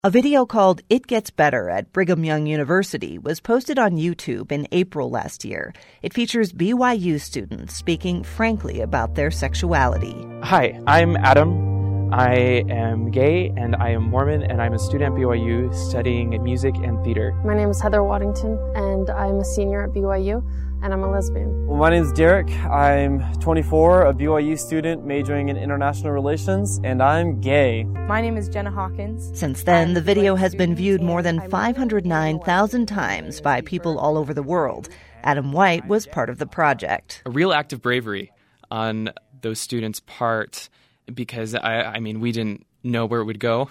A video called It Gets Better at Brigham Young University was posted on YouTube in April last year. It features BYU students speaking frankly about their sexuality. Hi, I'm Adam. I am gay and I am Mormon and I'm a student at BYU studying music and theater. My name is Heather Waddington and I'm a senior at BYU and I'm a lesbian. Well, my name is Derek. I'm 24, a BYU student majoring in international relations, and I'm gay. My name is Jenna Hawkins. Since then, the video has been viewed more than 509,000 times by people all over the world. Adam White was part of the project. A real act of bravery on those students' part because, we didn't know where it would go.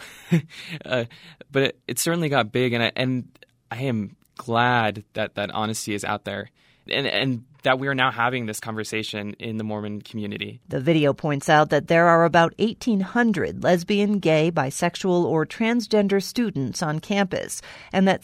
But it certainly got big, and I am glad that honesty is out there. And that we are now having this conversation in the Mormon community. The video points out that there are about 1,800 lesbian, gay, bisexual, or transgender students on campus, and that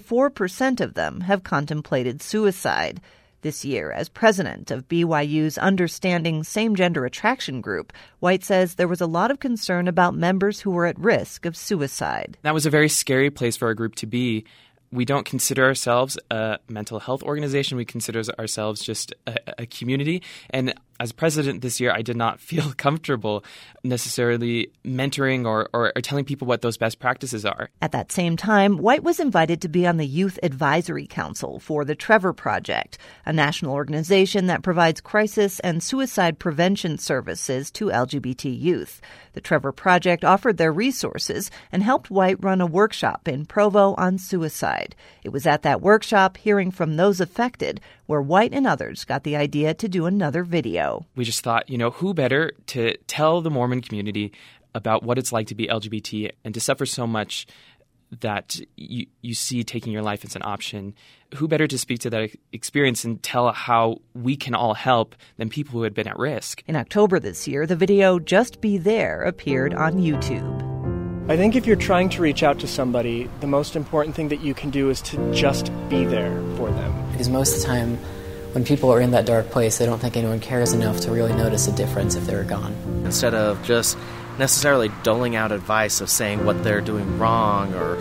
74% of them have contemplated suicide. This year, as president of BYU's Understanding Same-Gender Attraction Group, White says there was a lot of concern about members who were at risk of suicide. That was a very scary place for our group to be. We don't consider ourselves a mental health organization. We consider ourselves just a community. And as president this year, I did not feel comfortable necessarily mentoring or telling people what those best practices are. At that same time, White was invited to be on the Youth Advisory Council for the Trevor Project, a national organization that provides crisis and suicide prevention services to LGBT youth. The Trevor Project offered their resources and helped White run a workshop in Provo on suicide. It was at that workshop, hearing from those affected, where White and others got the idea to do another video. We just thought, who better to tell the Mormon community about what it's like to be LGBT and to suffer so much that you see taking your life as an option. Who better to speak to that experience and tell how we can all help than people who had been at risk? In October this year, the video Just Be There appeared on YouTube. I think if you're trying to reach out to somebody, the most important thing that you can do is to just be there for them. Because most of the time, when people are in that dark place, they don't think anyone cares enough to really notice a difference if they're gone. Instead of just necessarily doling out advice of saying what they're doing wrong or,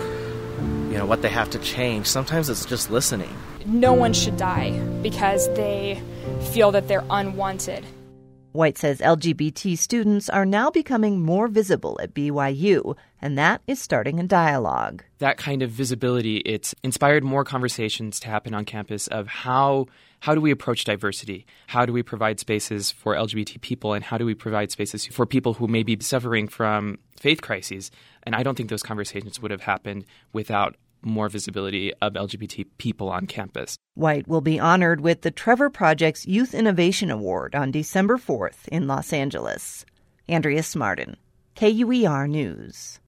what they have to change, sometimes it's just listening. No one should die because they feel that they're unwanted. White says LGBT students are now becoming more visible at BYU, and that is starting a dialogue. That kind of visibility, it's inspired more conversations to happen on campus of how do we approach diversity? How do we provide spaces for LGBT people, and how do we provide spaces for people who may be suffering from faith crises? And I don't think those conversations would have happened without more visibility of LGBT people on campus. White will be honored with the Trevor Project's Youth Innovation Award on December 4th in Los Angeles. Andrea Smartin, KUER News.